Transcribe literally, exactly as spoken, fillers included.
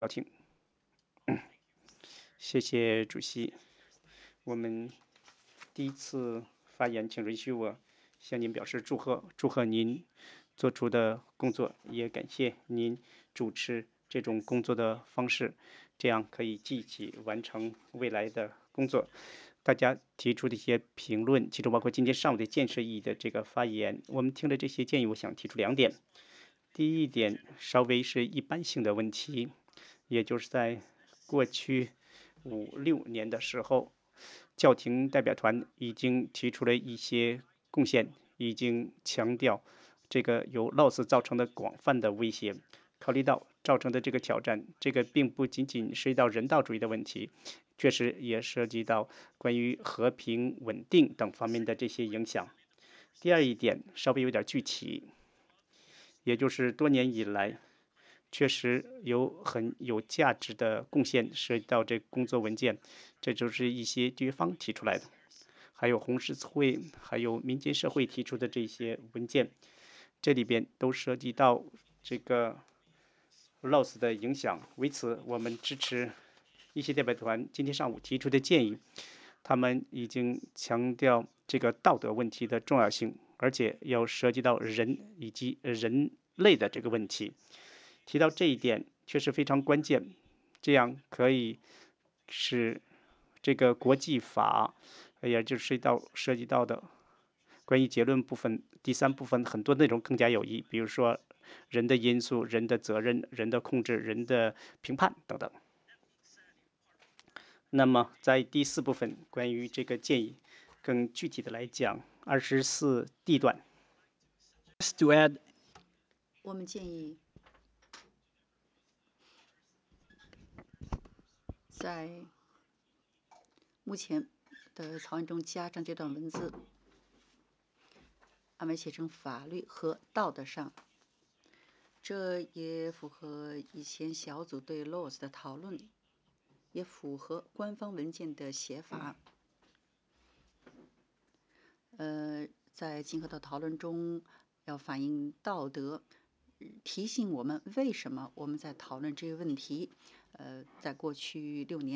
邀请，谢谢主席。我们第一次发言，请允许我向您表示祝贺，祝贺您做出的工作，也感谢您主持这种工作的方式，这样可以积极完成未来的工作。大家提出的一些评论，其中包括今天上午的建设意义的这个发言，我们听了这些建议，我想提出两点。第一点稍微是一般性的问题，也就是在过去五六年的时候，教廷代表团已经提出了一些贡献，已经强调这个由 loss 造成的广泛的威胁。考虑到造成的这个挑战，这个并不仅仅涉及到人道主义的问题，确实也涉及到关于和平稳定等方面的这些影响。第二一点稍微有点具体，也就是多年以来，确实有很有价值的贡献涉及到这工作文件，这就是一些局方提出来的，还有红十字会，还有民间社会提出的这些文件，这里边都涉及到这个 loss 的影响。为此，我们支持一些代表团今天上午提出的建议，他们已经强调这个道德问题的重要性，而且要涉及到人以及人类的这个问题。提到这一点确实非常关键，这样可以使这个国际法，也就是涉及到涉及到的关于结论部分第三部分很多内容更加有益，比如说人的因素、人的责任、人的控制、人的评判等等。那么在第四部分关于这个建议，更具体的来讲，二十四 D 段。 to add 我们建议在目前的草案中加上这段文字，安排写成法律和道德上，这也符合以前小组对 laws 的讨论，也符合官方文件的写法。呃，在今后的讨论中，要反映道德，提醒我们为什么我们在讨论这个问题。呃，在过去六年。